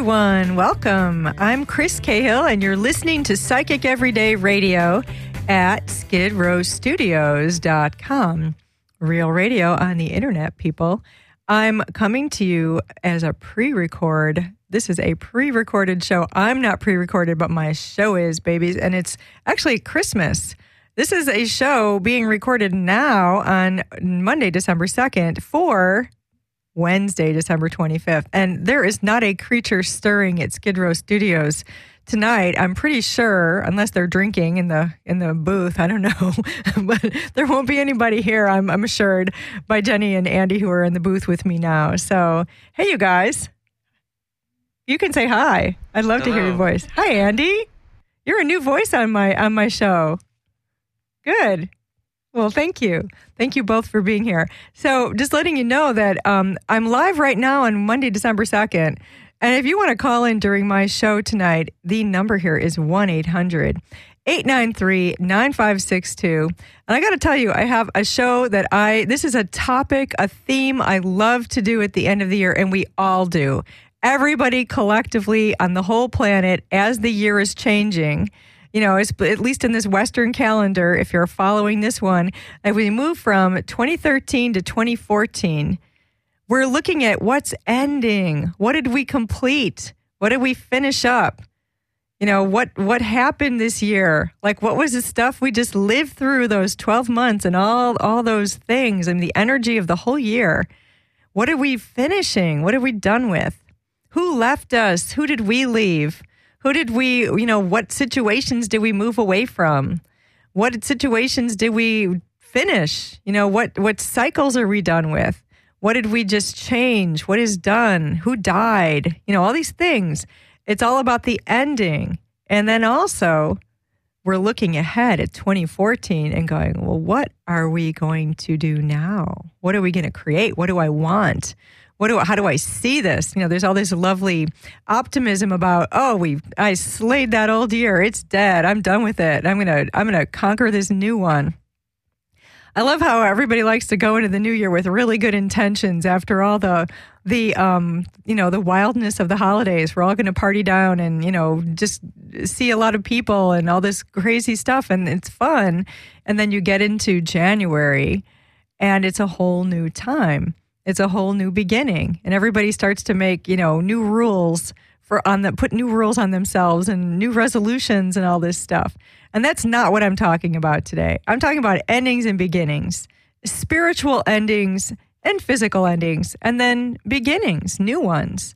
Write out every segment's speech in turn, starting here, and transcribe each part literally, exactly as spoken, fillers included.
everyone. Welcome. I'm Chris Cahill, and you're listening to Psychic Everyday Radio at skid row studios dot com. Real radio on the internet, people. I'm coming to you as a pre-record. This is a pre-recorded show. I'm not pre-recorded, but my show is, babies, and it's actually Christmas. This is a show being recorded now on Monday, December second for Wednesday, December twenty-fifth. And there is not a creature stirring at Skid Row Studios tonight. I'm pretty sure, unless they're drinking in the in the booth, I don't know, but there won't be anybody here, I'm, I'm assured, by Jenny and Andy, who are in the booth with me now. So, hey, you guys. You can say hi. I'd love Hello. to hear your voice. Hi, Andy. You're a new voice on my on my show. Good. Well, thank you. Thank you both for being here. So just letting you know that um, I'm live right now on Monday, December second. And if you want to call in during my show tonight, the number here is one eight hundred eight nine three nine five six two. And I got to tell you, I have a show that I, this is a topic, a theme I love to do at the end of the year, and we all do. Everybody collectively on the whole planet, as the year is changing, you know, it's, at least in this Western calendar, if you're following this one, as we move from twenty thirteen to twenty fourteen, we're looking at what's ending. What did we complete? What did we finish up? You know, what, what happened this year? Like, what was the stuff we just lived through those twelve months and all, all those things and the energy of the whole year? What are we finishing? What are we done with? Who left us? Who did we leave? Who did we, you know, what situations did we move away from? What situations did we finish? You know, what, what cycles are we done with? What did we just change? What is done? Who died? You know, all these things. It's all about the ending. And then also, we're looking ahead at twenty fourteen and going, well, what are we going to do now? What are we going to create? What do I want? What do how do I see this? You know, there's all this lovely optimism about, oh, we I slayed that old year. It's dead. I'm done with it. I'm gonna I'm gonna conquer this new one. I love how everybody likes to go into the new year with really good intentions after all the the um you know the wildness of the holidays. We're all gonna party down and, you know, just see a lot of people and all this crazy stuff, and it's fun. And then you get into January and it's a whole new time. It's a whole new beginning, and everybody starts to make, you know, new rules for on the put new rules on themselves and new resolutions and all this stuff. And that's not what I'm talking about today. I'm talking about endings and beginnings, spiritual endings and physical endings, and then beginnings, new ones.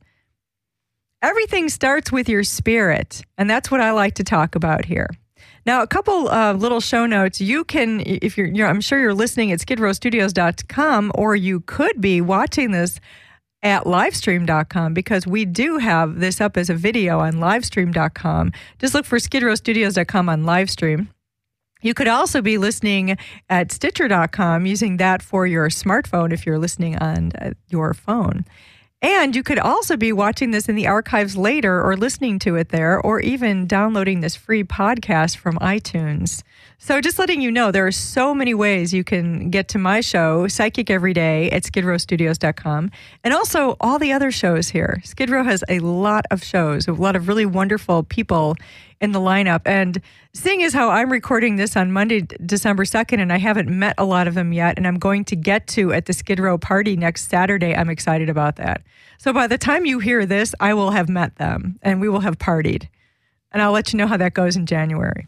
Everything starts with your spirit, and that's what I like to talk about here. Now, a couple uh, little show notes. You can, if you're, you're, I'm sure you're listening at skid row studios dot com, or you could be watching this at livestream dot com, because we do have this up as a video on livestream dot com. Just look for skid row studios dot com on Livestream. You could also be listening at stitcher dot com, using that for your smartphone if you're listening on uh, your phone. And you could also be watching this in the archives later, or listening to it there, or even downloading this free podcast from iTunes. So just letting you know, there are so many ways you can get to my show, Psychic Every Day, at skid row studios dot com, and also all the other shows here. Skid Row has a lot of shows, a lot of really wonderful people in the lineup. And seeing as how I'm recording this on Monday, December second, and I haven't met a lot of them yet, and I'm going to get to at the Skid Row party next Saturday, I'm excited about that. So by the time you hear this, I will have met them, and we will have partied. And I'll let you know how that goes in January.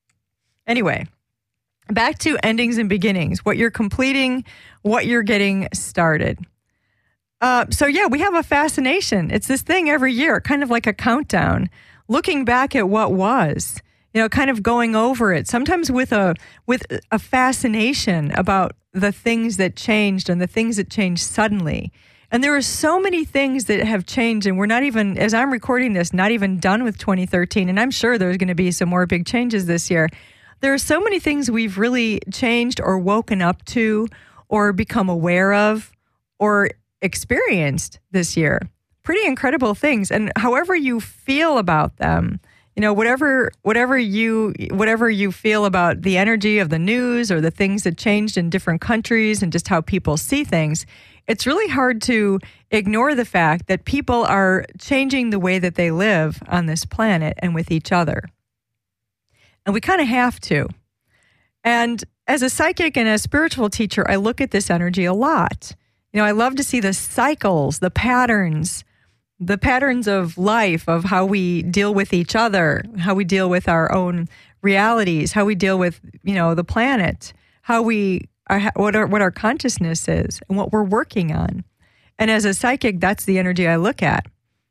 Anyway, back to endings and beginnings, what you're completing, what you're getting started. Uh, so yeah, we have a fascination. It's this thing every year, kind of like a countdown, looking back at what was, you know, kind of going over it, sometimes with a with a fascination about the things that changed and the things that changed suddenly. And there are so many things that have changed, and we're not even, as I'm recording this, not even done with twenty thirteen, and I'm sure there's going to be some more big changes this year. There are so many things we've really changed or woken up to or become aware of or experienced this year. Pretty incredible things. And however you feel about them, you know, whatever whatever you whatever you feel about the energy of the news or the things that changed in different countries and just how people see things, it's really hard to ignore the fact that people are changing the way that they live on this planet and with each other. And we kind of have to. And as a psychic and a spiritual teacher, I look at this energy a lot. You know, I love to see the cycles, the patterns, the patterns of life, of how we deal with each other, how we deal with our own realities, how we deal with, you know, the planet, how we, are, what our, what our consciousness is and what we're working on. And as a psychic, that's the energy I look at.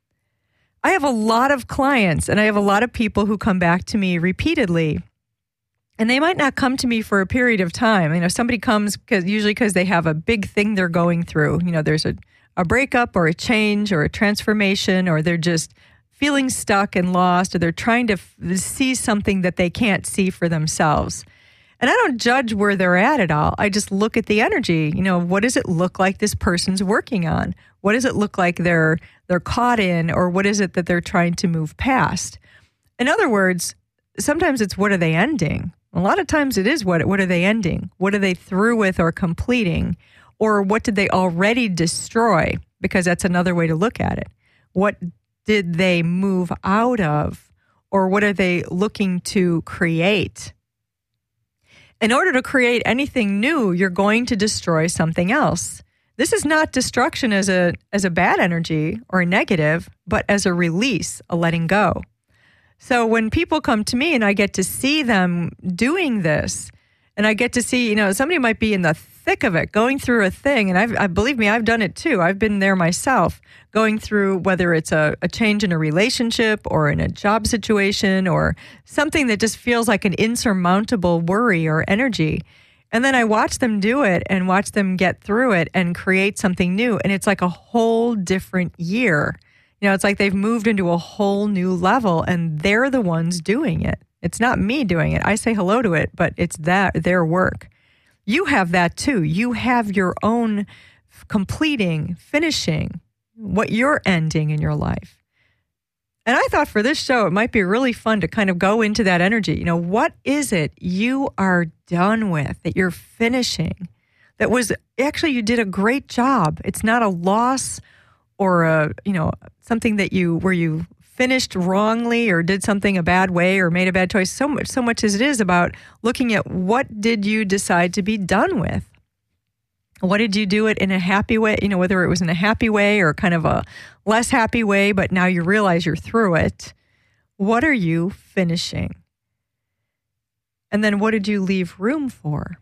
I have a lot of clients and I have a lot of people who come back to me repeatedly. And they might not come to me for a period of time. You know, somebody comes cause, usually because they have a big thing they're going through. You know, there's a, a breakup or a change or a transformation, or they're just feeling stuck and lost, or they're trying to f- see something that they can't see for themselves. And I don't judge where they're at at all. I just look at the energy. You know, what does it look like this person's working on? What does it look like they're they're caught in, or what is it that they're trying to move past? In other words, sometimes it's what are they ending? A lot of times it is what what are they ending? What are they through with or completing? Or what did they already destroy? Because that's another way to look at it. What did they move out of? Or what are they looking to create? In order to create anything new, you're going to destroy something else. This is not destruction as a as a bad energy or a negative, but as a release, a letting go. So when people come to me and I get to see them doing this, and I get to see, you know, somebody might be in the thick of it, going through a thing, and I've, I believe me, I've done it too. I've been there myself, going through whether it's a, a change in a relationship or in a job situation or something that just feels like an insurmountable worry or energy. And then I watch them do it and watch them get through it and create something new. And it's like a whole different year. You know, it's like they've moved into a whole new level and they're the ones doing it. It's not me doing it. I say hello to it, but it's that their work. You have that too. You have your own completing, finishing, what you're ending in your life. And I thought for this show, it might be really fun to kind of go into that energy. You know, what is it you are done with, that you're finishing, that was actually you did a great job. It's not a loss or a, you know, something that you, where you finished wrongly or did something a bad way or made a bad choice. So much, so much as it is about looking at what did you decide to be done with? What did you do it in a happy way? You know, whether it was in a happy way or kind of a less happy way, but now you realize you're through it. What are you finishing? And then what did you leave room for?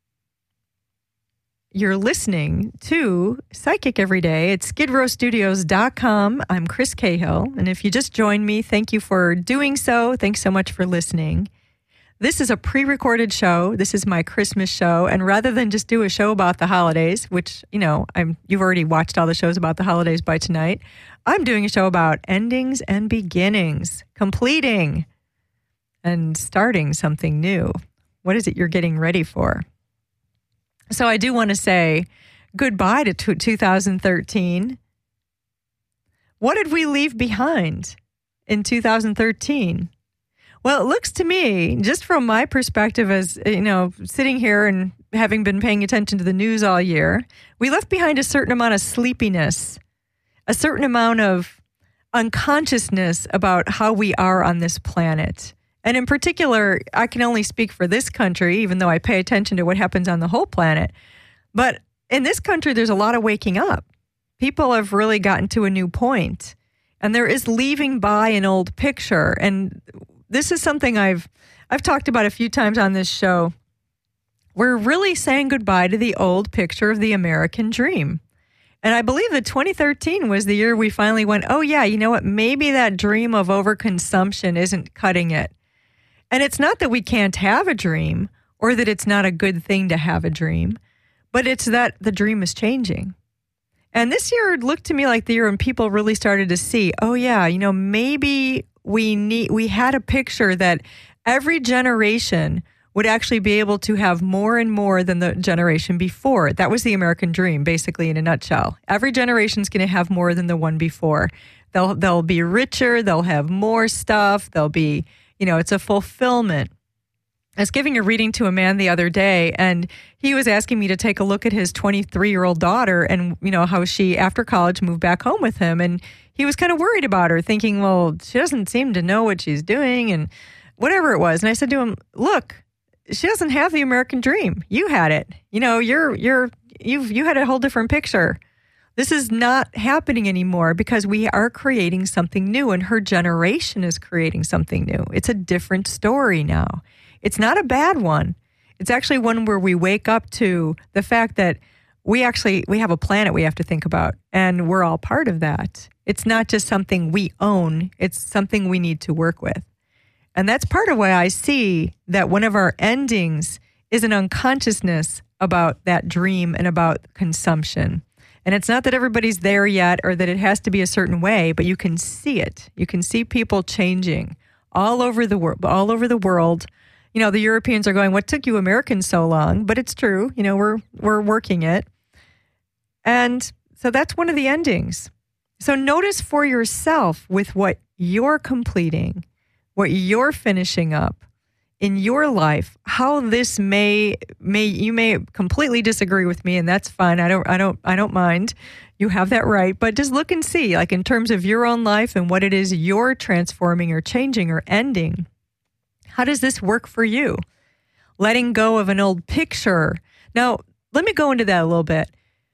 You're listening to Psychic Every Day at skid row studios dot com. I'm Chris Cahill. And if you just joined me, thank you for doing so. Thanks so much for listening. This is a pre-recorded show. This is my Christmas show. And rather than just do a show about the holidays, which, you know, I'm you've already watched all the shows about the holidays by tonight, I'm doing a show about endings and beginnings, completing and starting something new. What is it you're getting ready for? So I do want to say goodbye to two thousand thirteen. What did we leave behind in two thousand thirteen? Well, it looks to me, just from my perspective as, you know, sitting here and having been paying attention to the news all year, we left behind a certain amount of sleepiness, a certain amount of unconsciousness about how we are on this planet. And in particular, I can only speak for this country, even though I pay attention to what happens on the whole planet. But in this country, there's a lot of waking up. People have really gotten to a new point, and there is leaving by an old picture. And this is something I've I've talked about a few times on this show. We're really saying goodbye to the old picture of the American dream. And I believe that twenty thirteen was the year we finally went, oh yeah, you know what? Maybe that dream of overconsumption isn't cutting it. And it's not that we can't have a dream or that it's not a good thing to have a dream, but it's that the dream is changing. And this year looked to me like the year when people really started to see, oh yeah, you know, maybe we need, we had a picture that every generation would actually be able to have more and more than the generation before. That was the American dream, basically, in a nutshell. Every generation's going to have more than the one before. They'll they'll be richer, they'll have more stuff, they'll be, you know, it's a fulfillment. I was giving a reading to a man the other day, and he was asking me to take a look at his twenty-three-year-old daughter and, you know, how she, after college, moved back home with him. And he was kind of worried about her, thinking, well, she doesn't seem to know what she's doing and whatever it was. And I said to him, look, she doesn't have the American dream. You had it. You know, you're, you're, you've, you had a whole different picture. This is not happening anymore because we are creating something new, and her generation is creating something new. It's a different story now. It's not a bad one. It's actually one where we wake up to the fact that we actually, we have a planet we have to think about, and we're all part of that. It's not just something we own. It's something we need to work with. And that's part of why I see that one of our endings is an unconsciousness about that dream and about consumption. And it's not that everybody's there yet or that it has to be a certain way, but you can see it. You can see people changing all over the world, all over the world. You know, the Europeans are going, what took you Americans so long? But it's true. You know, we're we're working it. And so that's one of the endings. So notice for yourself with what you're completing, what you're finishing up in your life, how this may may you may completely disagree with me, and that's fine. I don't I don't I don't mind. You have that right. But just look and see, like in terms of your own life and what it is you're transforming or changing or ending. How does this work for you? Letting go of an old picture. Now, let me go into that a little bit.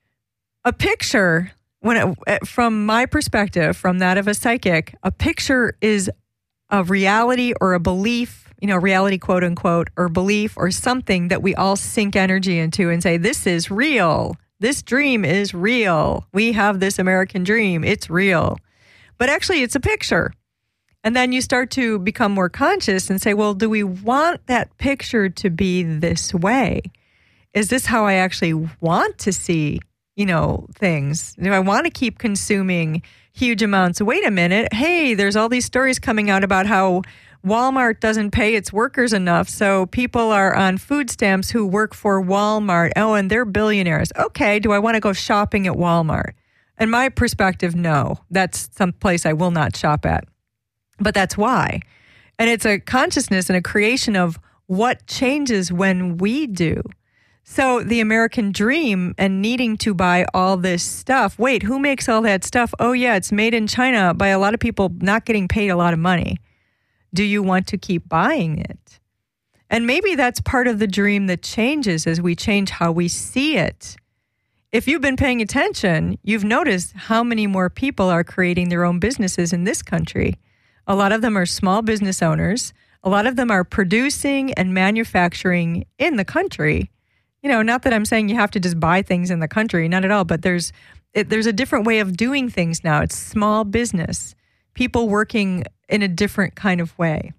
A picture, when it, from my perspective, from that of a psychic, a picture is a reality or a belief, you know, reality, quote unquote, or belief or something that we all sink energy into and say, this is real. This dream is real. We have this American dream. It's real. But actually, it's a picture. And then you start to become more conscious and say, well, do we want that picture to be this way? Is this how I actually want to see, you know, things? Do I want to keep consuming huge amounts? Wait a minute. Hey, there's all these stories coming out about how Walmart doesn't pay its workers enough, so people are on food stamps who work for Walmart. Oh, and they're billionaires. Okay, do I want to go shopping at Walmart? In my perspective, no. That's some place I will not shop at. But that's why. And it's a consciousness and a creation of what changes when we do. So the American dream and needing to buy all this stuff. Wait, who makes all that stuff? Oh, yeah, it's made in China by a lot of people not getting paid a lot of money. Do you want to keep buying it? And maybe that's part of the dream that changes as we change how we see it. If you've been paying attention, you've noticed how many more people are creating their own businesses in this country. A lot of them are small business owners. A lot of them are producing and manufacturing in the country. You know, not that I'm saying you have to just buy things in the country, not at all, but there's it, there's a different way of doing things now. It's small business, people working in a different kind of way.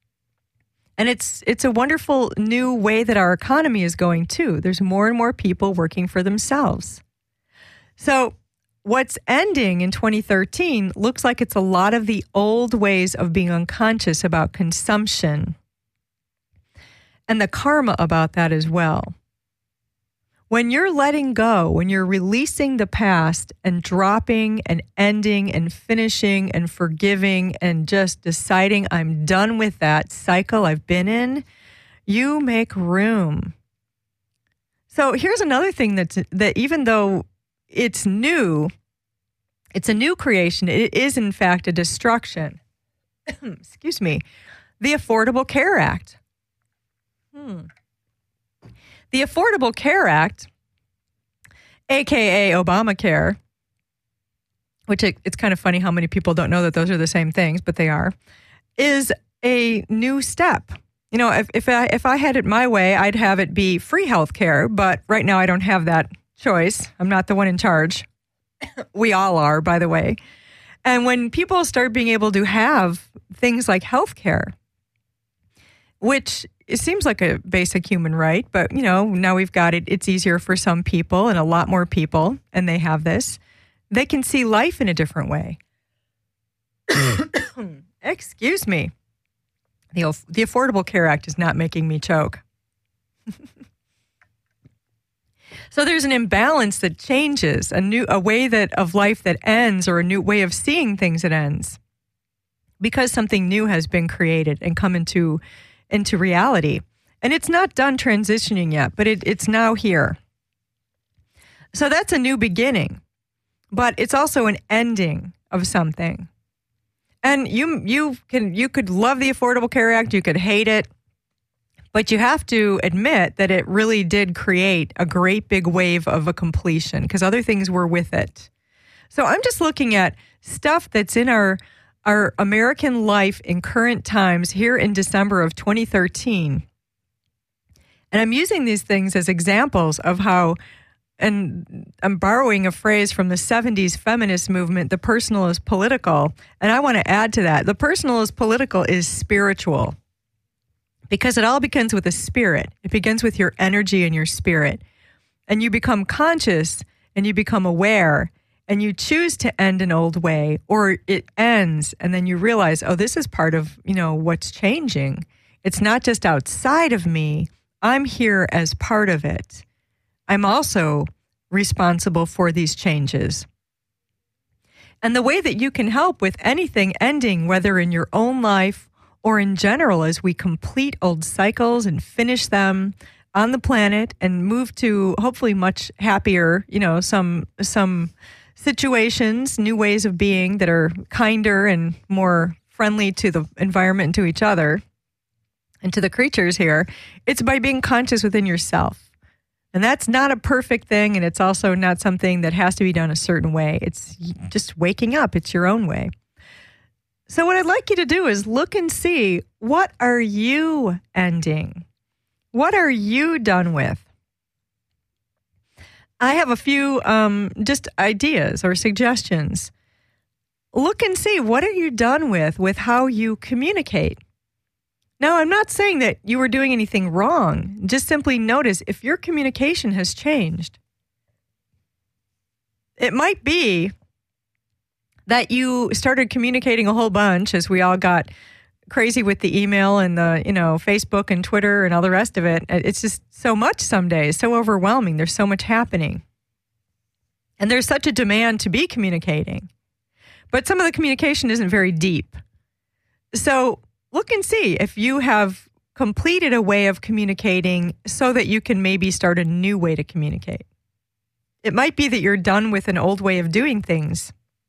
And it's it's a wonderful new way that our economy is going too. There's more and more people working for themselves. So what's ending in twenty thirteen looks like it's a lot of the old ways of being unconscious about consumption and the karma about that as well. When you're letting go, when you're releasing the past and dropping and ending and finishing and forgiving and just deciding I'm done with that cycle I've been in, you make room. So here's another thing that's, that even though it's new, it's a new creation, it is in fact a destruction. Excuse me. The Affordable Care Act. Hmm. The Affordable Care Act, a k a. Obamacare, which it, it's kind of funny how many people don't know that those are the same things, but they are, is a new step. You know, if, if I if I had it my way, I'd have it be free health care, but right now I don't have that choice. I'm not the one in charge. We all are, by the way. And when people start being able to have things like health care, which it seems like a basic human right, but, you know, now we've got it. It's easier for some people and a lot more people, and they have this. They can see life in a different way. Excuse me. The, the Affordable Care Act is not making me choke. So there's an imbalance that changes, a new a way that of life that ends, or a new way of seeing things that ends, because something new has been created and come into into reality. And it's not done transitioning yet, but it, it's now here. So that's a new beginning, but it's also an ending of something. And you you can you could love the Affordable Care Act, you could hate it, but you have to admit that it really did create a great big wave of a completion because other things were with it. So I'm just looking at stuff that's in our our American life in current times here in December of twenty thirteen. And I'm using these things as examples of how, and I'm borrowing a phrase from the seventies feminist movement, the personal is political. And I want to add to that, the personal is political is spiritual. Because it all begins with a spirit. It begins with your energy and your spirit. And you become conscious and you become aware and you choose to end an old way, or it ends and then you realize, oh, this is part of, you know, what's changing. It's not just outside of me. I'm here as part of it. I'm also responsible for these changes. And the way that you can help with anything ending, whether in your own life or in general, as we complete old cycles and finish them on the planet and move to hopefully much happier, you know, some some situations, new ways of being that are kinder and more friendly to the environment and to each other and to the creatures here, it's by being conscious within yourself. And that's not a perfect thing, and it's also not something that has to be done a certain way. It's just waking up. It's your own way. So what I'd like you to do is look and see, what are you ending? What are you done with? I have a few um, just ideas or suggestions. Look and see, what are you done with with how you communicate? Now, I'm not saying that you were doing anything wrong. Just simply notice if your communication has changed. It might be that you started communicating a whole bunch as we all got crazy with the email and the, you know, Facebook and Twitter and all the rest of it. It's just so much some days, so overwhelming. There's so much happening. And there's such a demand to be communicating. But some of the communication isn't very deep. So look and see if you have completed a way of communicating so that you can maybe start a new way to communicate. It might be that you're done with an old way of doing things.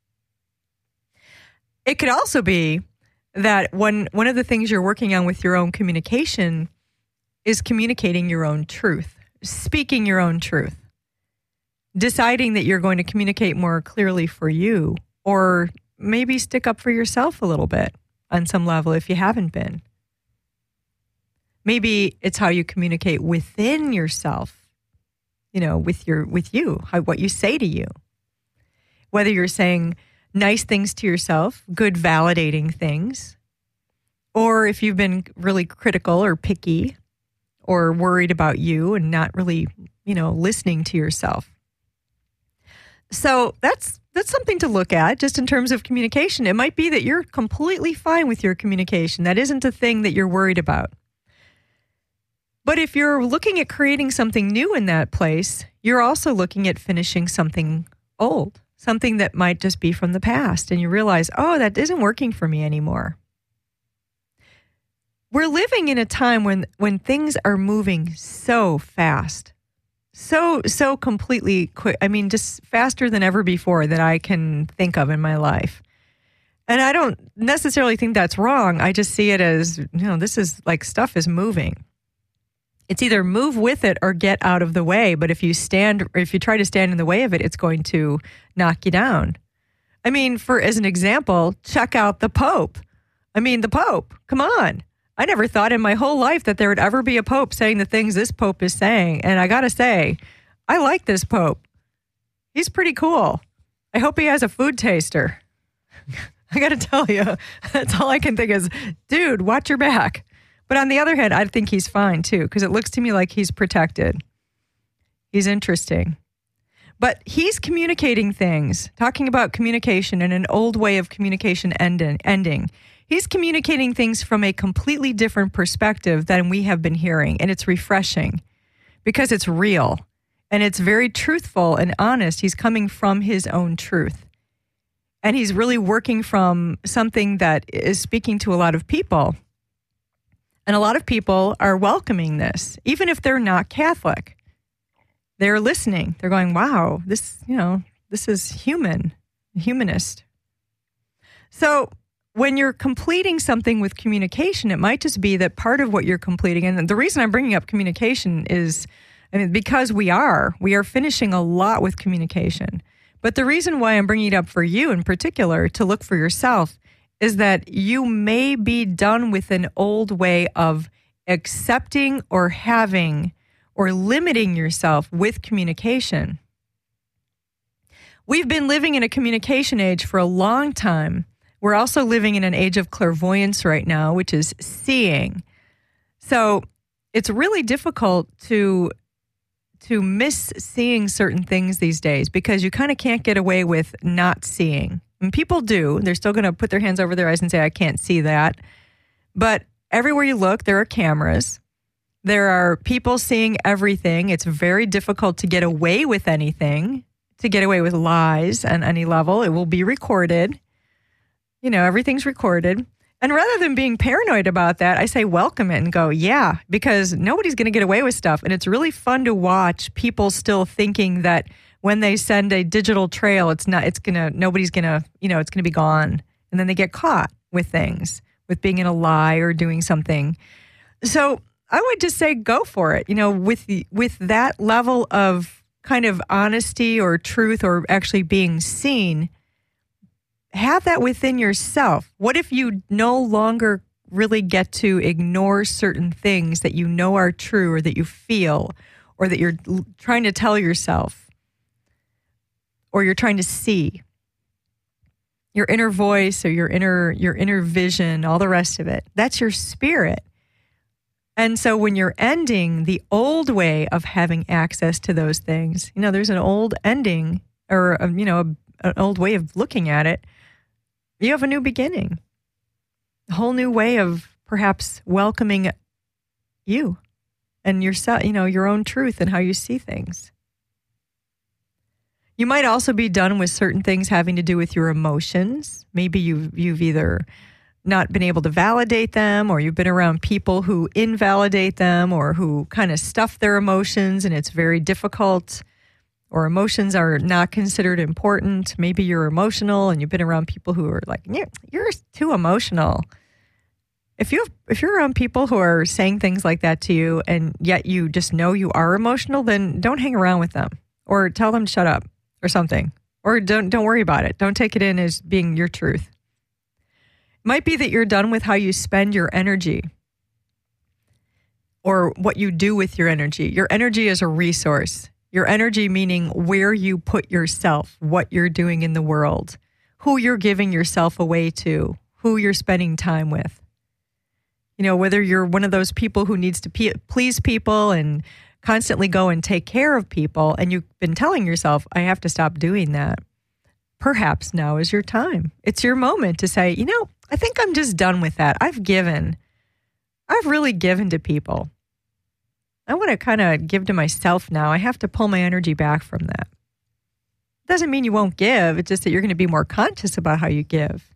It could also be that one, one of the things you're working on with your own communication is communicating your own truth, speaking your own truth, deciding that you're going to communicate more clearly for you, or maybe stick up for yourself a little bit on some level if you haven't been. Maybe it's how you communicate within yourself, you know, with your with you, how, what you say to you. Whether you're saying nice things to yourself, good validating things, or if you've been really critical or picky or worried about you and not really, you know, listening to yourself. So that's that's something to look at just in terms of communication. It might be that you're completely fine with your communication. That isn't a thing that you're worried about. But if you're looking at creating something new in that place, you're also looking at finishing something old, something that might just be from the past. And you realize, oh, that isn't working for me anymore. We're living in a time when, when things are moving so fast. So, so completely quick. I mean, just faster than ever before that I can think of in my life. And I don't necessarily think that's wrong. I just see it as, you know, this is like stuff is moving. It's either move with it or get out of the way. But if you stand, or if you try to stand in the way of it, it's going to knock you down. I mean, for as an example, check out the Pope. I mean, the Pope, come on. I never thought in my whole life that there would ever be a Pope saying the things this Pope is saying. And I got to say, I like this Pope. He's pretty cool. I hope he has a food taster. I got to tell you, that's all I can think is, dude, watch your back. But on the other hand, I think he's fine too, because it looks to me like he's protected. He's interesting. But he's communicating things, talking about communication and an old way of communication ending. ending. He's communicating things from a completely different perspective than we have been hearing. And it's refreshing because it's real and it's very truthful and honest. He's coming from his own truth. And he's really working from something that is speaking to a lot of people. And a lot of people are welcoming this, even if they're not Catholic. They're listening. They're going, wow, this, you know, this is human, humanist. So when you're completing something with communication, it might just be that part of what you're completing, and the reason I'm bringing up communication is, I mean, because we are, we are finishing a lot with communication. But the reason why I'm bringing it up for you in particular to look for yourself is that you may be done with an old way of accepting or having or limiting yourself with communication. We've been living in a communication age for a long time. We're also living in an age of clairvoyance right now, which is seeing. So it's really difficult to to miss seeing certain things these days because you kind of can't get away with not seeing. And people do. They're still going to put their hands over their eyes and say, I can't see that. But everywhere you look, there are cameras. There are people seeing everything. It's very difficult to get away with anything, to get away with lies on any level. It will be recorded. You know, everything's recorded. And rather than being paranoid about that, I say welcome it and go, yeah, because nobody's going to get away with stuff. And it's really fun to watch people still thinking that when they send a digital trail, it's not, it's going to, nobody's going to, you know, it's going to be gone. And then they get caught with things, with being in a lie or doing something. So I would just say go for it. You know, with the, with that level of kind of honesty or truth or actually being seen, have that within yourself. What if you no longer really get to ignore certain things that you know are true or that you feel or that you're trying to tell yourself? Or you're trying to see your inner voice or your inner your inner vision, all the rest of it. That's your spirit. And so when you're ending the old way of having access to those things, you know, there's an old ending or, a, you know, a, an old way of looking at it. You have a new beginning, a whole new way of perhaps welcoming you and yourself, you know, your own truth and how you see things. You might also be done with certain things having to do with your emotions. Maybe you've, you've either not been able to validate them or you've been around people who invalidate them or who kind of stuff their emotions and it's very difficult, or emotions are not considered important. Maybe you're emotional and you've been around people who are like, you're, you're too emotional. If you if you're around people who are saying things like that to you and yet you just know you are emotional, then don't hang around with them or tell them to shut up. Or something, or don't don't worry about it. Don't take it in as being your truth. It might be that you're done with how you spend your energy or what you do with your energy. Your energy is a resource. Your energy meaning where you put yourself, what you're doing in the world, who you're giving yourself away to, who you're spending time with. You know, whether you're one of those people who needs to pe- please people and constantly go and take care of people, and you've been telling yourself, I have to stop doing that. Perhaps now is your time. It's your moment to say, you know, I think I'm just done with that. I've given. I've really given to people. I want to kind of give to myself now. I have to pull my energy back from that. Doesn't mean you won't give. It's just that you're going to be more conscious about how you give.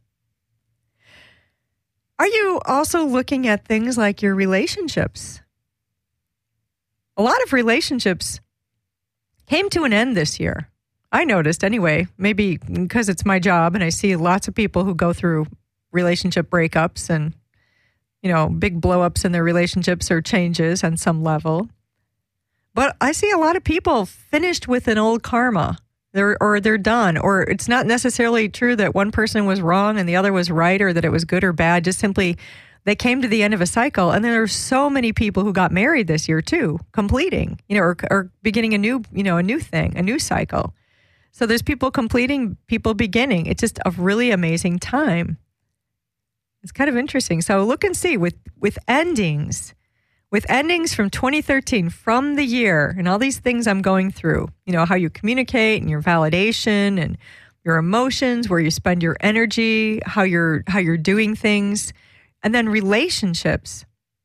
Are you also looking at things like your relationships? A lot of relationships came to an end this year. I noticed anyway, maybe because it's my job and I see lots of people who go through relationship breakups and, you know, big blow-ups in their relationships or changes on some level. But I see a lot of people finished with an old karma. They're, or they're done. Or it's not necessarily true that one person was wrong and the other was right or that it was good or bad. Just simply they came to the end of a cycle. And there are so many people who got married this year too, completing, you know, or, or beginning a new, you know, a new thing, a new cycle. So there's people completing, people beginning. It's just a really amazing time. It's kind of interesting. So look and see with, with endings, with endings from twenty thirteen, from the year and all these things I'm going through, you know, how you communicate and your validation and your emotions, where you spend your energy, how you're, how you're doing things. And then relationships.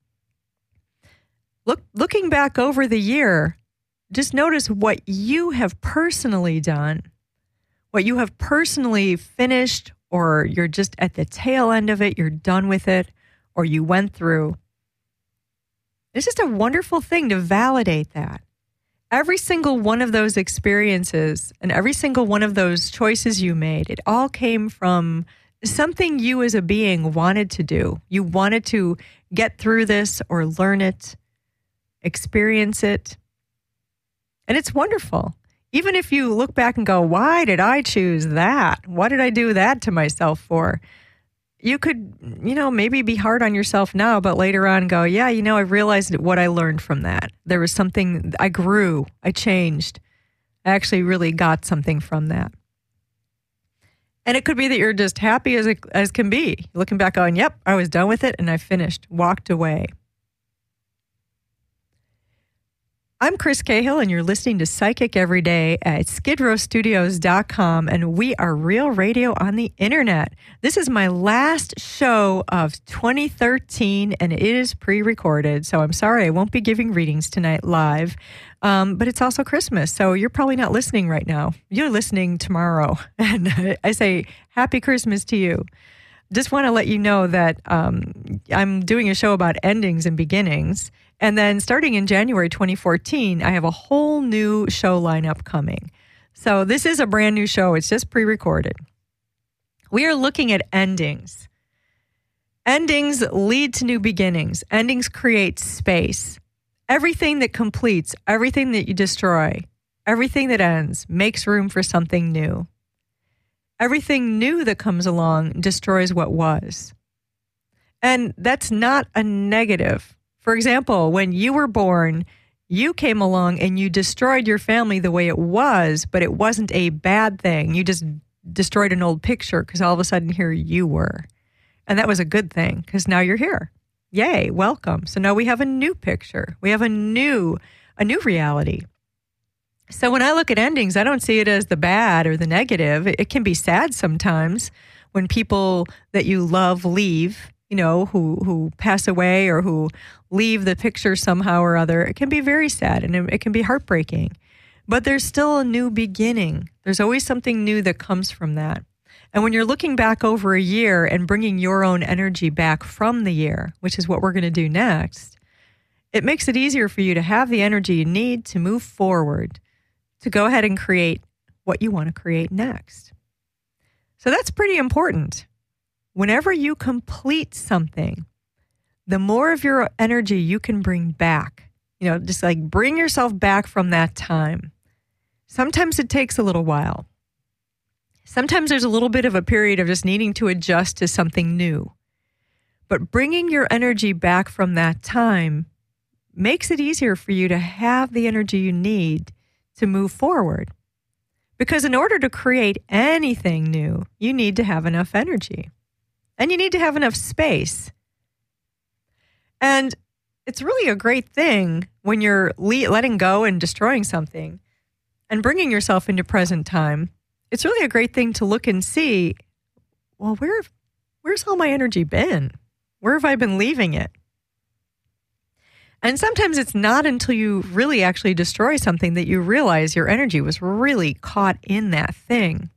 Look, looking back over the year, just notice what you have personally done, what you have personally finished, or you're just at the tail end of it, you're done with it, or you went through. It's just a wonderful thing to validate that. Every single one of those experiences and every single one of those choices you made, it all came from something you as a being wanted to do. You wanted to get through this or learn it, experience it. And it's wonderful. Even if you look back and go, why did I choose that? What did I do that to myself for? You could, you know, maybe be hard on yourself now, but later on go, yeah, you know, I realized what I learned from that. There was something, I grew, I changed. I actually really got something from that. And it could be that you're just happy as it, as can be. Looking back on, yep, I was done with it and I finished, walked away. I'm Chris Cahill, and you're listening to Psychic Every Day at skid row studios dot com, and we are Real Radio on the Internet. This is my last show of twenty thirteen, and it is pre-recorded, so I'm sorry I won't be giving readings tonight live, um, but it's also Christmas, so you're probably not listening right now. You're listening tomorrow, and I say Happy Christmas to you. Just want to let you know that um, I'm doing a show about endings and beginnings. And then starting in January twenty fourteen, I have a whole new show lineup coming. So this is a brand new show. It's just pre-recorded. We are looking at endings. Endings lead to new beginnings. Endings create space. Everything that completes, everything that you destroy, everything that ends makes room for something new. Everything new that comes along destroys what was. And that's not a negative. For example, when you were born, you came along and you destroyed your family the way it was, but it wasn't a bad thing. You just destroyed an old picture because all of a sudden here you were. And that was a good thing because now you're here. Yay, welcome. So now we have a new picture. We have a new, a new reality. So when I look at endings, I don't see it as the bad or the negative. It can be sad sometimes when people that you love leave, you know, who, who pass away or who leave the picture somehow or other. It can be very sad and it, it can be heartbreaking. But there's still a new beginning. There's always something new that comes from that. And when you're looking back over a year and bringing your own energy back from the year, which is what we're going to do next, it makes it easier for you to have the energy you need to move forward, to go ahead and create what you want to create next. So that's pretty important. Whenever you complete something, the more of your energy you can bring back, you know, just like bring yourself back from that time. Sometimes it takes a little while. Sometimes there's a little bit of a period of just needing to adjust to something new. But bringing your energy back from that time makes it easier for you to have the energy you need to move forward. Because in order to create anything new, you need to have enough energy. And you need to have enough space. And it's really a great thing when you're le- letting go and destroying something and bringing yourself into present time. It's really a great thing to look and see, well, where, where's all my energy been? Where have I been leaving it? And sometimes it's not until you really actually destroy something that you realize your energy was really caught in that thing.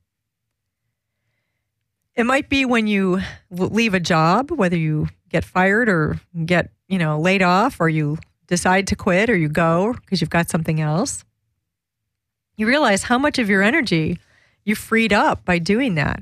It might be when you leave a job, whether you get fired or get, you know, laid off, or you decide to quit or you go because you've got something else. You realize how much of your energy you freed up by doing that.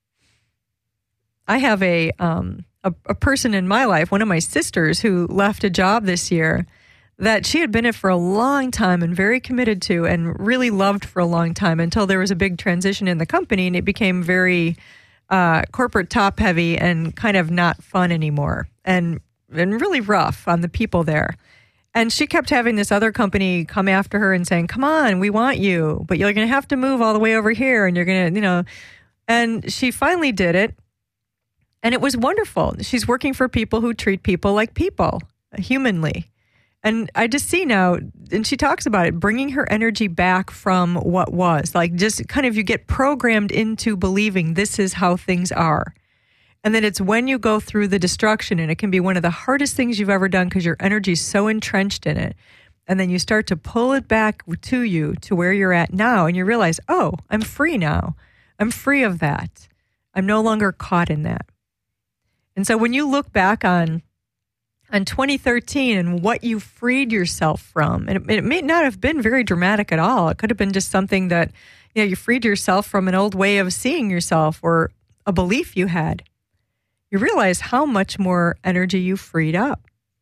I have a, um, a a person in my life, one of my sisters, who left a job this year that she had been in for a long time and very committed to and really loved for a long time until there was a big transition in the company and it became very uh, corporate top heavy and kind of not fun anymore and, and really rough on the people there. And she kept having this other company come after her and saying, come on, we want you, but you're going to have to move all the way over here and you're going to, you know, and she finally did it. And it was wonderful. She's working for people who treat people like people, humanly. And I just see now, and she talks about it, bringing her energy back from what was. Like just kind of you get programmed into believing this is how things are. And then it's when you go through the destruction, and it can be one of the hardest things you've ever done because your energy is so entrenched in it. And then you start to pull it back to you to where you're at now. And you realize, oh, I'm free now. I'm free of that. I'm no longer caught in that. And so when you look back on on twenty thirteen and what you freed yourself from. And it, it may not have been very dramatic at all. It could have been just something that, you know, you freed yourself from an old way of seeing yourself or a belief you had. You realize how much more energy you freed up.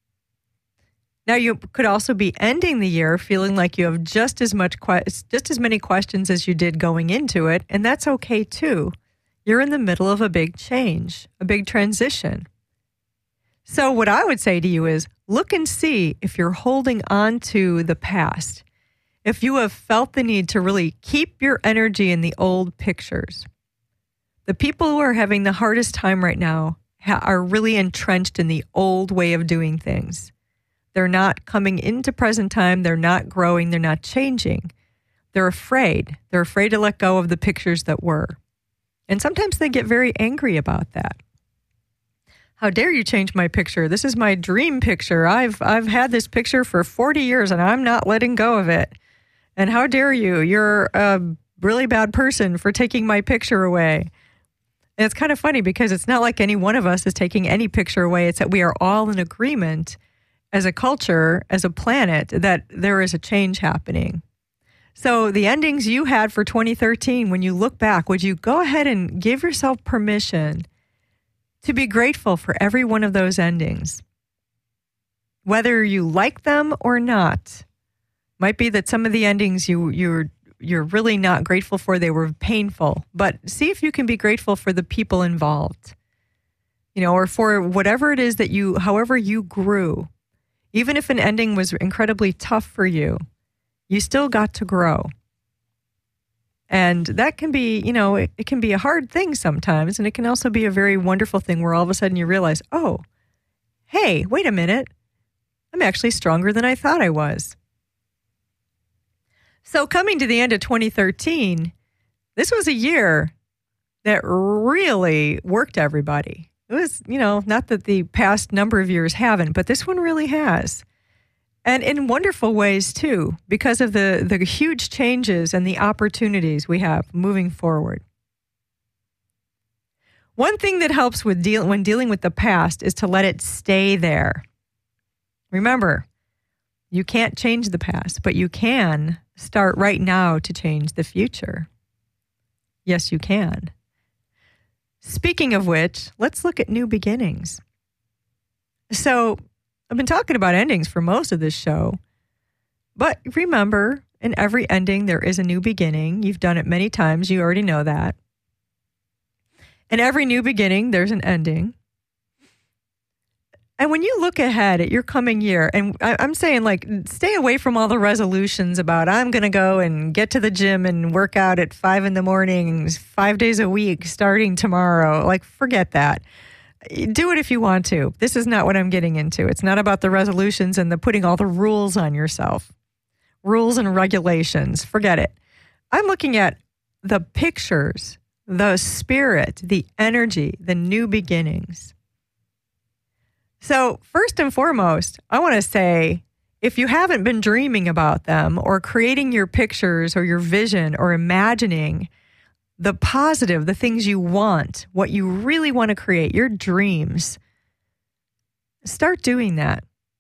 Now, you could also be ending the year feeling like you have just as much, que- just as many questions as you did going into it, and that's okay too. You're in the middle of a big change, a big transition. So what I would say to you is look and see if you're holding on to the past, if you have felt the need to really keep your energy in the old pictures. The people who are having the hardest time right now ha- are really entrenched in the old way of doing things. They're not coming into present time. They're not growing. They're not changing. They're afraid. They're afraid to let go of the pictures that were. And sometimes they get very angry about that. How dare you change my picture? This is my dream picture. I've I've had this picture for forty years and I'm not letting go of it. And how dare you? You're a really bad person for taking my picture away. And it's kind of funny because it's not like any one of us is taking any picture away. It's that we are all in agreement as a culture, as a planet, that there is a change happening. So the endings you had for twenty thirteen, when you look back, would you go ahead and give yourself permission to be grateful for every one of those endings? Whether you like them or not. Might be that some of the endings you, you're, you're really not grateful for, they were painful. But see if you can be grateful for the people involved. You know, or for whatever it is that you, however you grew. Even if an ending was incredibly tough for you, you still got to grow. And that can be, you know, it, it can be a hard thing sometimes. And it can also be a very wonderful thing where all of a sudden you realize, oh, hey, wait a minute. I'm actually stronger than I thought I was. So coming to the end of twenty thirteen, this was a year that really worked everybody. It was, you know, not that the past number of years haven't, but this one really has. And in wonderful ways, too, because of the, the huge changes and the opportunities we have moving forward. One thing that helps with deal, when dealing with the past is to let it stay there. Remember, you can't change the past, but you can start right now to change the future. Yes, you can. Speaking of which, let's look at new beginnings. So, I've been talking about endings for most of this show, but remember, in every ending, there is a new beginning. You've done it many times. You already know that. In every new beginning, there's an ending. And when you look ahead at your coming year, and I, I'm saying, like, stay away from all the resolutions about I'm going to go and get to the gym and work out at five in the morning, five days a week, starting tomorrow. Like, forget that. Do it if you want to. This is not what I'm getting into. It's not about the resolutions and the putting all the rules on yourself. Rules and regulations. Forget it. I'm looking at the pictures, the spirit, the energy, the new beginnings. So first and foremost, I want to say, if you haven't been dreaming about them or creating your pictures or your vision or imagining the positive, the things you want, what you really want to create, your dreams, start doing that.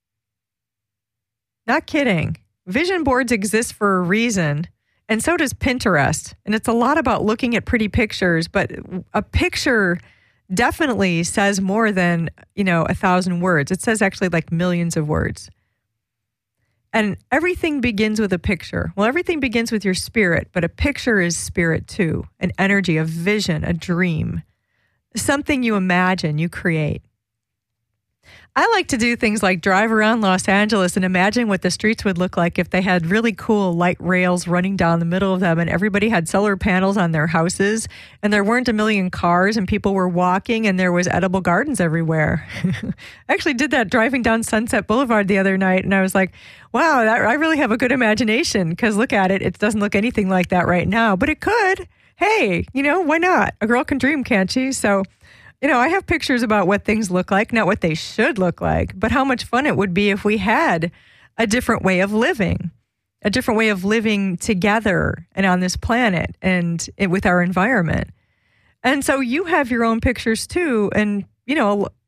Not kidding. Vision boards exist for a reason, and so does Pinterest. And it's a lot about looking at pretty pictures, but a picture definitely says more than, you know, a thousand words. It says actually like millions of words. And everything begins with a picture. Well, everything begins with your spirit, but a picture is spirit too. An energy, a vision, a dream, something you imagine, you create. I like to do things like drive around Los Angeles and imagine what the streets would look like if they had really cool light rails running down the middle of them and everybody had solar panels on their houses and there weren't a million cars and people were walking and there was edible gardens everywhere. I actually did that driving down Sunset Boulevard the other night and I was like, wow, that, I really have a good imagination because look at it. It doesn't look anything like that right now, but it could. Hey, you know, why not? A girl can dream, can't she? So, you know, I have pictures about what things look like, not what they should look like, but how much fun it would be if we had a different way of living, a different way of living together and on this planet and with our environment. And so you have your own pictures too. And, you know, like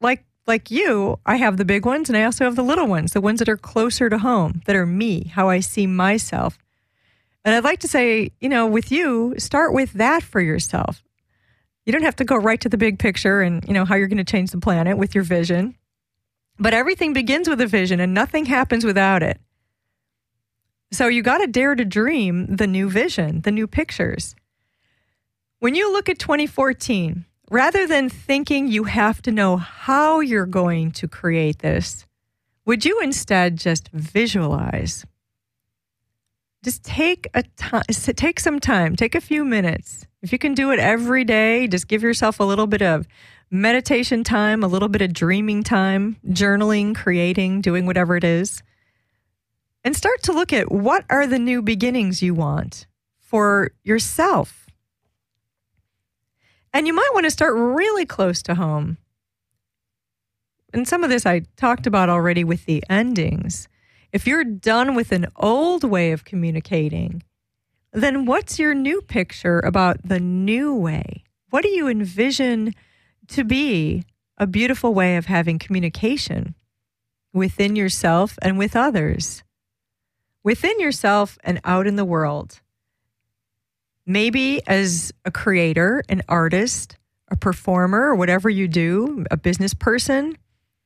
like you, I have the big ones and I also have the little ones, the ones that are closer to home, that are me, how I see myself. And I'd like to say, you know, with you, start with that for yourself. You don't have to go right to the big picture and, you know, how you're going to change the planet with your vision. But everything begins with a vision and nothing happens without it. So you got to dare to dream the new vision, the new pictures. When you look at twenty fourteen, rather than thinking you have to know how you're going to create this, would you instead just visualize? Just take a time, take some time, take a few minutes. If you can do it every day, just give yourself a little bit of meditation time, a little bit of dreaming time, journaling, creating, doing whatever it is. And start to look at what are the new beginnings you want for yourself. And you might want to start really close to home. And some of this I talked about already with the endings. If you're done with an old way of communicating, then what's your new picture about the new way? What do you envision to be a beautiful way of having communication within yourself and with others? Within yourself and out in the world. Maybe as a creator, an artist, a performer, or whatever you do, a business person.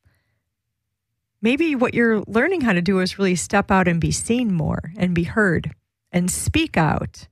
Maybe what you're learning how to do is really step out and be seen more and be heard and speak out.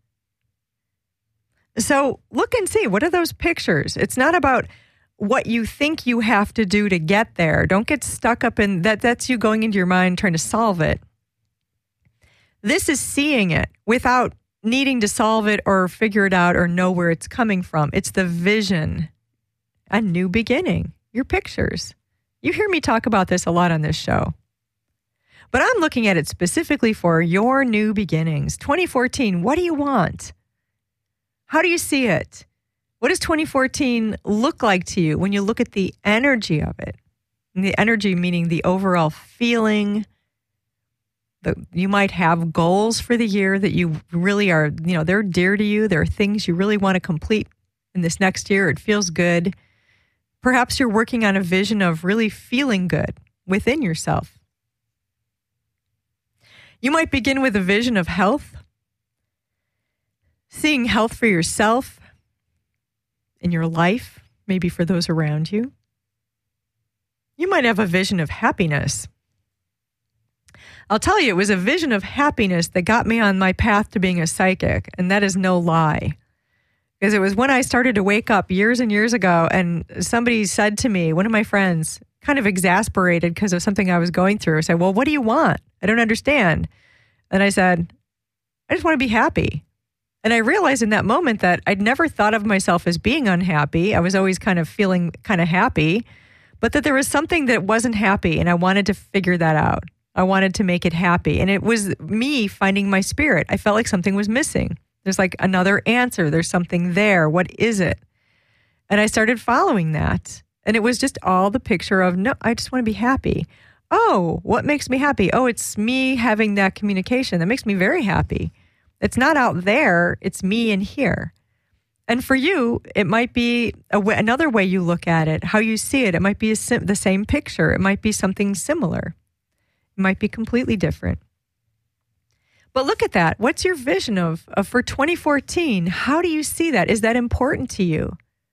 So look and see, what are those pictures? It's not about what you think you have to do to get there. Don't get stuck up in that. That's you going into your mind trying to solve it. This is seeing it without needing to solve it or figure it out or know where it's coming from. It's the vision, a new beginning, your pictures. You hear me talk about this a lot on this show. But I'm looking at it specifically for your new beginnings. twenty fourteen, what do you want? How do you see it? What does twenty fourteen look like to you when you look at the energy of it? And the energy meaning the overall feeling. The, you might have goals for the year that you really are, you know, they're dear to you. There are things you really want to complete in this next year. It feels good. Perhaps you're working on a vision of really feeling good within yourself. You might begin with a vision of health, seeing health for yourself in your life, maybe for those around you. You might have a vision of happiness. I'll tell you, it was a vision of happiness that got me on my path to being a psychic, and that is no lie. Because it was when I started to wake up years and years ago, and somebody said to me, one of my friends, kind of exasperated because of something I was going through, said, well, what do you want? I don't understand. And I said, I just want to be happy. And I realized in that moment that I'd never thought of myself as being unhappy. I was always kind of feeling kind of happy, but that there was something that wasn't happy, and I wanted to figure that out. I wanted to make it happy. And it was me finding my spirit. I felt like something was missing. There's like another answer. There's something there. What is it? And I started following that. And it was just all the picture of, no, I just want to be happy. Oh, what makes me happy? Oh, it's me having that communication. That makes me very happy. It's not out there. It's me in here. And for you, it might be a way, another way you look at it, how you see it. It might be a sim- the same picture. It might be something similar. It might be completely different. But look at that. What's your vision of, of for twenty fourteen? How do you see that? Is that important to you?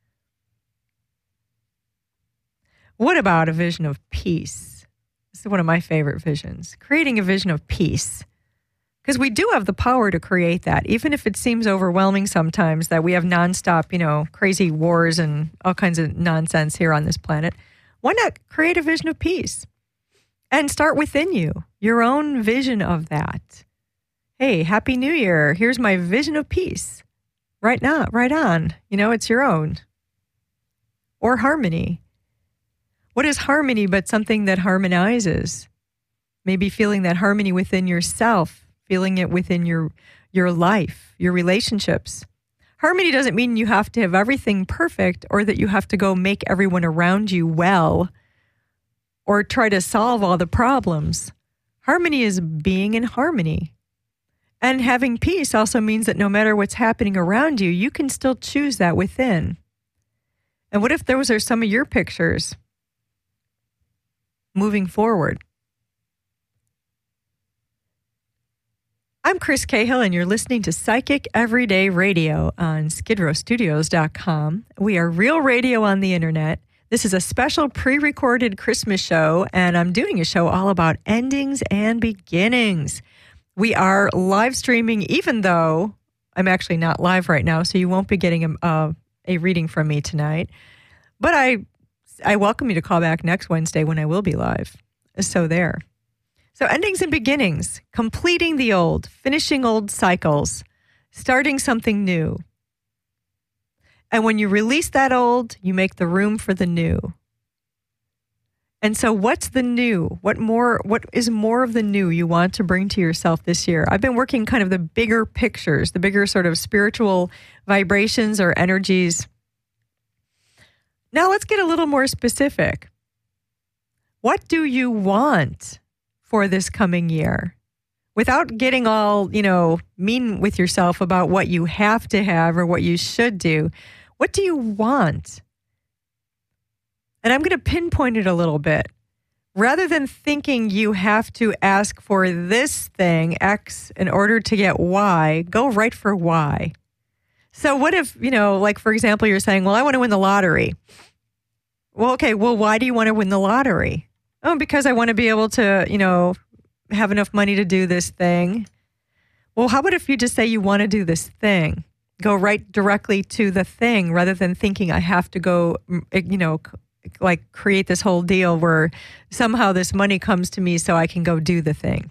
What about a vision of peace? This is one of my favorite visions. Creating a vision of peace. Because we do have the power to create that, even if it seems overwhelming sometimes that we have nonstop, you know, crazy wars and all kinds of nonsense here on this planet. Why not create a vision of peace? And start within you, your own vision of that. Hey, Happy New Year. Here's my vision of peace. Right now, right on. You know, it's your own. Or harmony. What is harmony but something that harmonizes? Maybe feeling that harmony within yourself, feeling it within your your life, your relationships. Harmony doesn't mean you have to have everything perfect or that you have to go make everyone around you well or try to solve all the problems. Harmony is being in harmony. And having peace also means that no matter what's happening around you, you can still choose that within. And what if those are some of your pictures? moving forward. I'm Chris Cahill, and you're listening to Psychic Everyday Radio on skid row studios dot com. We are real radio on the internet. This is a special pre-recorded Christmas show, and I'm doing a show all about endings and beginnings. We are live streaming, even though I'm actually not live right now, so you won't be getting a, uh, a reading from me tonight. But I, I welcome you to call back next Wednesday when I will be live. So there. So endings and beginnings, completing the old, finishing old cycles, starting something new. And when you release that old, you make the room for the new. And so what's the new? What more? What is more of the new you want to bring to yourself this year? I've been working kind of the bigger pictures, the bigger sort of spiritual vibrations or energies. Now let's get a little more specific. What do you want for this coming year? Without getting all, you know, mean with yourself about what you have to have or what you should do, what do you want? And I'm going to pinpoint it a little bit. Rather than thinking you have to ask for this thing, X, in order to get Y, go right for Y. So what if, you know, like, for example, you're saying, well, I want to win the lottery. Well, okay, well, why do you want to win the lottery? Oh, because I want to be able to, you know, have enough money to do this thing. Well, how about if you just say you want to do this thing? Go right directly to the thing rather than thinking I have to go, you know, like create this whole deal where somehow this money comes to me so I can go do the thing.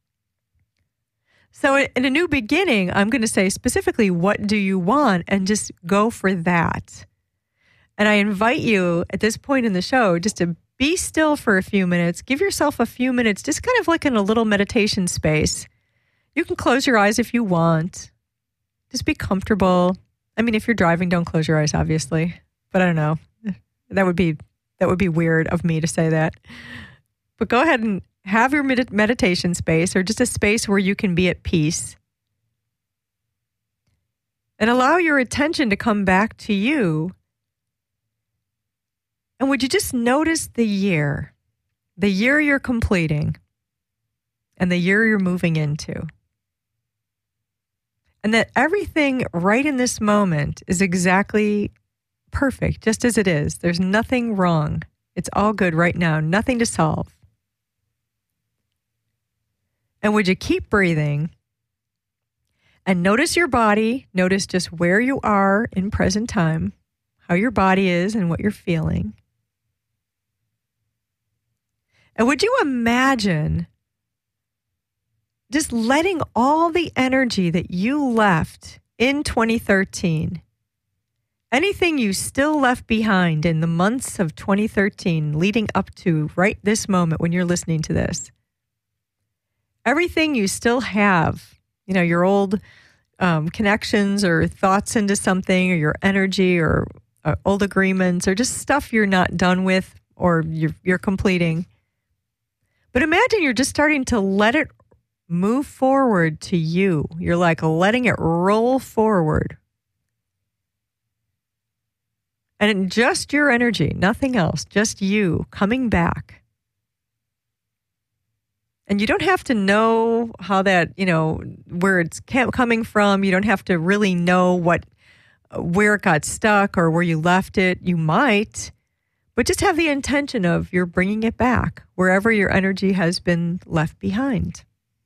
So in a new beginning, I'm going to say specifically, what do you want? And just go for that. And I invite you at this point in the show just to be still for a few minutes. Give yourself a few minutes, just kind of like in a little meditation space. You can close your eyes if you want. Just be comfortable. I mean, if you're driving, don't close your eyes, obviously. But I don't know. That would be that would be weird of me to say that. But go ahead and have your med- meditation space, or just a space where you can be at peace. And allow your attention to come back to you. And would you just notice the year, the year you're completing, and the year you're moving into? And that everything right in this moment is exactly perfect, just as it is. There's nothing wrong. It's all good right now, nothing to solve. And would you keep breathing and notice your body, notice just where you are in present time, how your body is and what you're feeling. And would you imagine just letting all the energy that you left in twenty thirteen, anything you still left behind in the months of twenty thirteen leading up to right this moment when you're listening to this, everything you still have, you know, your old um, connections or thoughts into something, or your energy, or uh, old agreements, or just stuff you're not done with or you're, you're completing. But imagine you're just starting to let it move forward to you. You're like letting it roll forward. And just your energy, nothing else, just you coming back. And you don't have to know how that, you know, where it's coming from. You don't have to really know what, where it got stuck or where you left it. You might, but just have the intention of you're bringing it back wherever your energy has been left behind.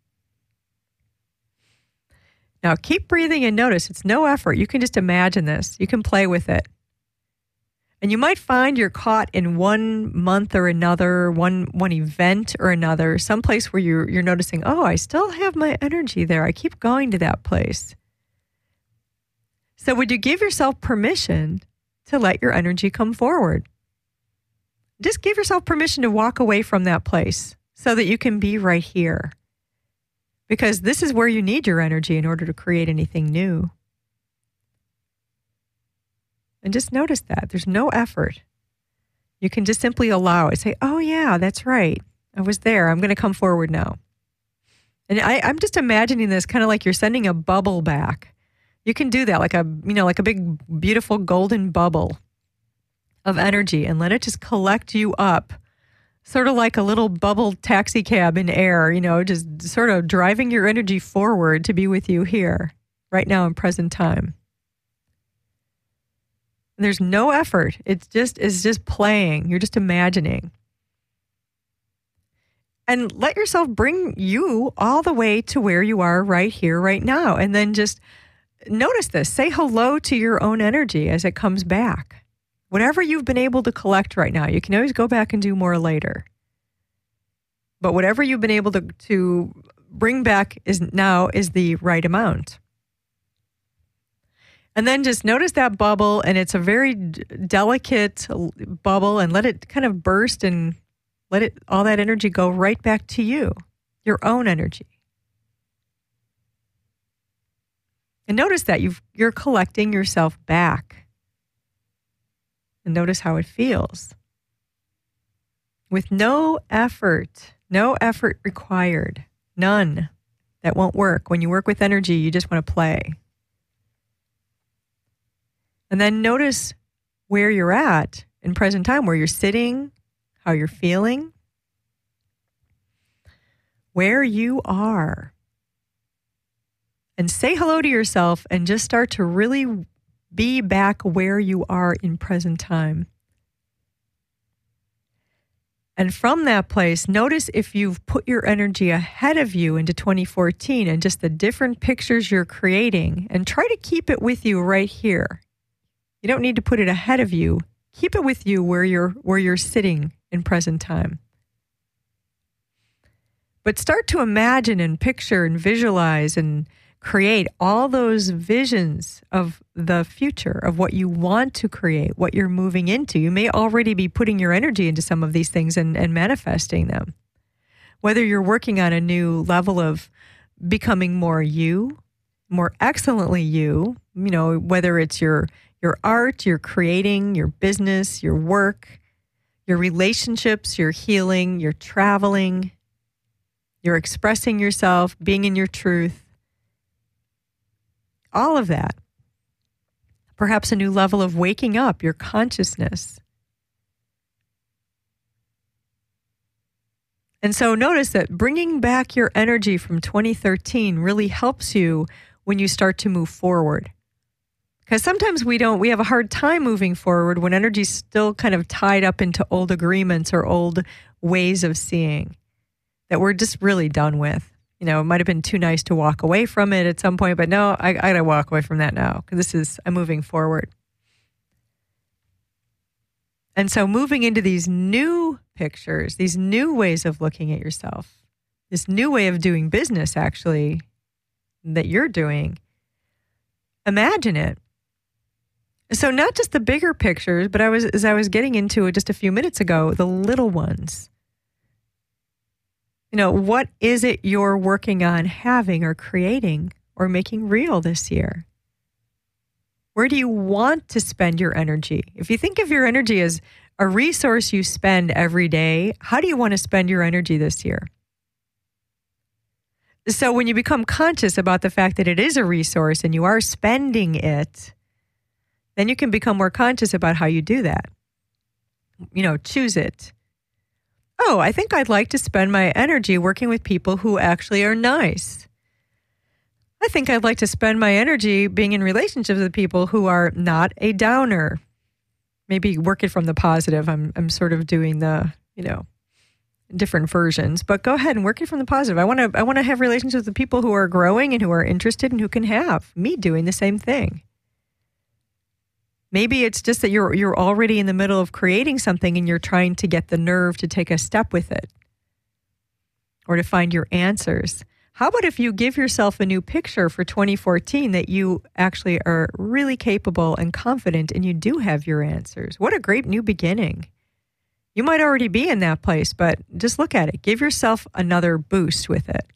Now keep breathing and notice it's no effort. You can just imagine this. You can play with it. And you might find you're caught in one month or another, one one event or another, someplace where you're you're noticing, oh, I still have my energy there. I keep going to that place. So would you give yourself permission to let your energy come forward? Just give yourself permission to walk away from that place so that you can be right here. Because this is where you need your energy in order to create anything new. And just notice that. There's no effort. You can just simply allow it. Say, oh, yeah, that's right. I was there. I'm going to come forward now. And I, I'm just imagining this kind of like you're sending a bubble back. You can do that like a, you know, like a big, beautiful golden bubble of energy and let it just collect you up sort of like a little bubble taxi cab in air, you know, just sort of driving your energy forward to be with you here, right now in present time. There's no effort. It's just it's just playing. You're just imagining. And let yourself bring you all the way to where you are right here, right now. And then just notice this. Say hello to your own energy as it comes back. Whatever you've been able to collect right now, you can always go back and do more later. But whatever you've been able to, to bring back is now is the right amount. And then just notice that bubble, and it's a very d- delicate bubble, and let it kind of burst and let it all that energy go right back to you, your own energy. And notice that you've, you're collecting yourself back. And notice how it feels. With no effort, no effort required, none. That won't work. When you work with energy, you just want to play. And then notice where you're at in present time, where you're sitting, how you're feeling, where you are. And say hello to yourself and just start to really be back where you are in present time. And from that place, notice if you've put your energy ahead of you into twenty fourteen and just the different pictures you're creating, and try to keep it with you right here. You don't need to put it ahead of you. Keep it with you where you're where you're sitting in present time. But start to imagine and picture and visualize and create all those visions of the future, of what you want to create, what you're moving into. You may already be putting your energy into some of these things and, and manifesting them. Whether you're working on a new level of becoming more you, more excellently you, you know, whether it's your your art, your creating, your business, your work, your relationships, your healing, your traveling, your expressing yourself, being in your truth, all of that. Perhaps a new level of waking up, your consciousness. And so notice that bringing back your energy from twenty thirteen really helps you when you start to move forward. Because sometimes we don't, we have a hard time moving forward when energy's still kind of tied up into old agreements or old ways of seeing that we're just really done with. You know, it might have been too nice to walk away from it at some point, but no, I, I got to walk away from that now because this is, I'm moving forward. And so moving into these new pictures, these new ways of looking at yourself, this new way of doing business actually that you're doing, imagine it. So not just the bigger pictures, but I was, as I was getting into it just a few minutes ago, the little ones. You know, what is it you're working on having or creating or making real this year? Where do you want to spend your energy? If you think of your energy as a resource you spend every day, how do you want to spend your energy this year? So when you become conscious about the fact that it is a resource and you are spending it, then you can become more conscious about how you do that. You know, choose it. Oh, I think I'd like to spend my energy working with people who actually are nice. I think I'd like to spend my energy being in relationships with people who are not a downer. Maybe work it from the positive. I'm I'm sort of doing the, you know, different versions, but go ahead and work it from the positive. I want to I want to have relationships with people who are growing and who are interested and who can have me doing the same thing. Maybe it's just that you're you're already in the middle of creating something and you're trying to get the nerve to take a step with it or to find your answers. How about if you give yourself a new picture for twenty fourteen that you actually are really capable and confident and you do have your answers? What a great new beginning. You might already be in that place, but just look at it. Give yourself another boost with it.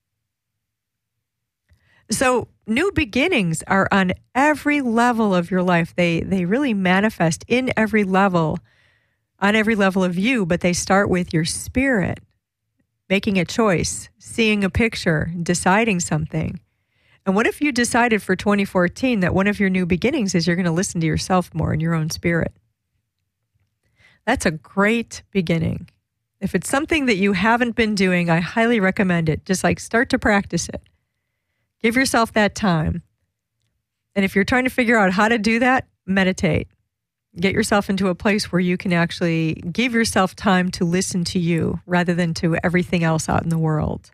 So new beginnings are on every level of your life. They they really manifest in every level, on every level of you, but they start with your spirit, making a choice, seeing a picture, deciding something. And what if you decided for twenty fourteen that one of your new beginnings is you're going to listen to yourself more in your own spirit? That's a great beginning. If it's something that you haven't been doing, I highly recommend it. Just like start to practice it. Give yourself that time. And if you're trying to figure out how to do that, meditate. Get yourself into a place where you can actually give yourself time to listen to you rather than to everything else out in the world.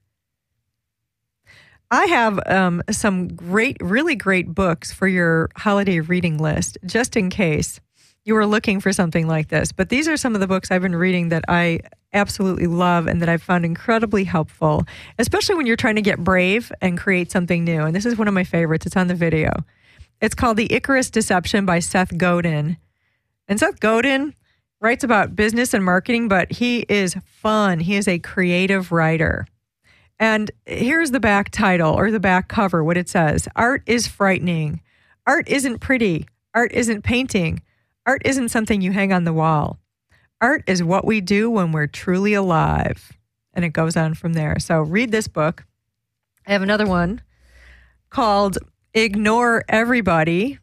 I have um, some great, really great books for your holiday reading list, just in case you were looking for something like this. But these are some of the books I've been reading that I absolutely love and that I've found incredibly helpful, especially when you're trying to get brave and create something new. And this is one of my favorites. It's on the video. It's called The Icarus Deception by Seth Godin. And Seth Godin writes about business and marketing, but he is fun. He is a creative writer. And here's the back title or the back cover, what it says. Art is frightening. Art isn't pretty. Art isn't painting. Art isn't something you hang on the wall. Art is what we do when we're truly alive. And it goes on from there. So read this book. I have another one called Ignore Everybody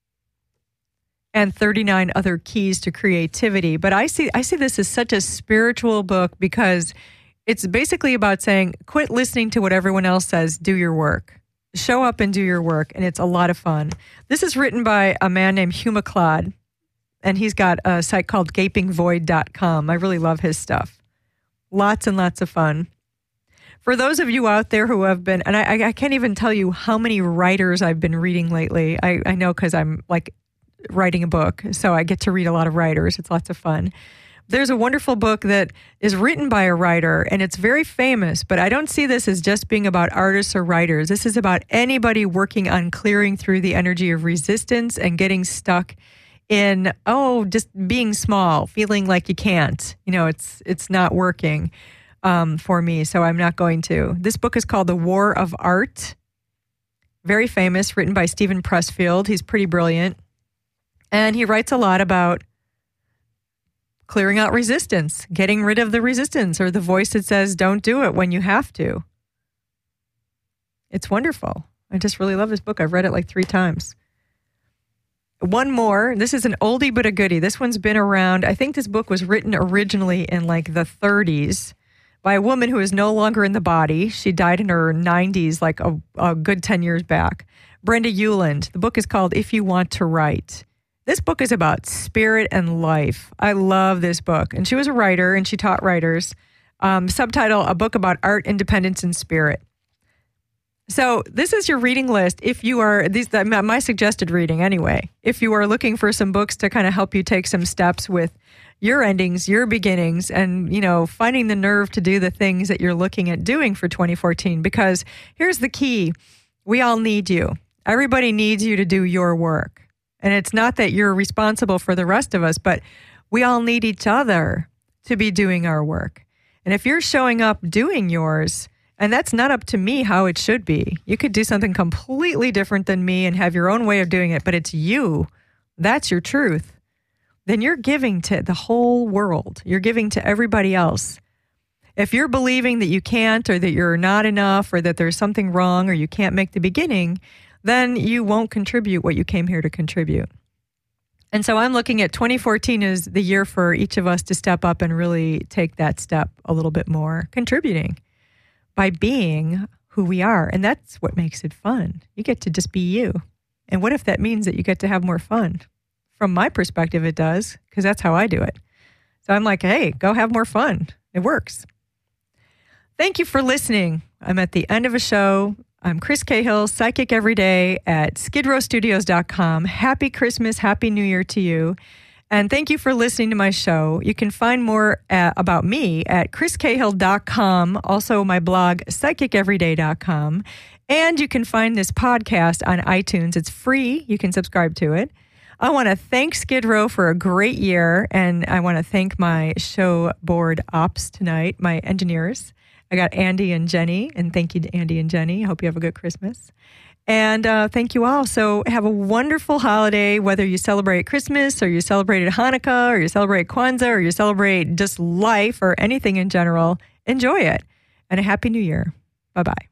and thirty-nine Other Keys to Creativity. But I see I see this as such a spiritual book because it's basically about saying, quit listening to what everyone else says, do your work. Show up and do your work, and it's a lot of fun. This is written by a man named Hugh McLeod, and he's got a site called gaping void dot com. I really love his stuff. Lots and lots of fun. For those of you out there who have been, and I, I can't even tell you how many writers I've been reading lately. I, I know because I'm like writing a book, so I get to read a lot of writers. It's lots of fun. There's a wonderful book that is written by a writer, and it's very famous, but I don't see this as just being about artists or writers. This is about anybody working on clearing through the energy of resistance and getting stuck in, oh, just being small, feeling like you can't. You know, it's it's not working um, for me, so I'm not going to. This book is called The War of Art. Very famous, written by Stephen Pressfield. He's pretty brilliant. And he writes a lot about clearing out resistance, getting rid of the resistance or the voice that says, don't do it when you have to. It's wonderful. I just really love this book. I've read it like three times. One more. This is an oldie but a goodie. This one's been around. I think this book was written originally in like the thirties by a woman who is no longer in the body. She died in her nineties, like a, a good ten years back. Brenda Euland. The book is called If You Want to Write. This book is about spirit and life. I love this book. And she was a writer, and she taught writers. Um, subtitle, A Book About Art, Independence, and Spirit. So this is your reading list. If you are, these my suggested reading anyway, if you are looking for some books to kind of help you take some steps with your endings, your beginnings, and, you know, finding the nerve to do the things that you're looking at doing for twenty fourteen. Because here's the key. We all need you. Everybody needs you to do your work. And it's not that you're responsible for the rest of us, but we all need each other to be doing our work. And if you're showing up doing yours, and that's not up to me how it should be. You could do something completely different than me and have your own way of doing it, but it's you. That's your truth. Then you're giving to the whole world. You're giving to everybody else. If you're believing that you can't or that you're not enough or that there's something wrong or you can't make the beginning, then you won't contribute what you came here to contribute. And so I'm looking at twenty fourteen as the year for each of us to step up and really take that step a little bit more, contributing by being who we are. And that's what makes it fun. You get to just be you. And what if that means that you get to have more fun? From my perspective, it does, because that's how I do it. So I'm like, hey, go have more fun. It works. Thank you for listening. I'm at the end of a show. I'm Chris Cahill, Psychic Every Day at skid row studios dot com. Happy Christmas, Happy New Year to you. And thank you for listening to my show. You can find more at, about me at chris cahill dot com, also my blog, psychic every day dot com. And you can find this podcast on iTunes. It's free. You can subscribe to it. I want to thank Skid Row for a great year, and I want to thank my show board ops tonight, my engineers. I got Andy and Jenny, and thank you to Andy and Jenny. I hope you have a good Christmas. And uh, thank you all. So have a wonderful holiday, whether you celebrate Christmas or you celebrate Hanukkah or you celebrate Kwanzaa or you celebrate just life or anything in general. Enjoy it. And a Happy New Year. Bye-bye.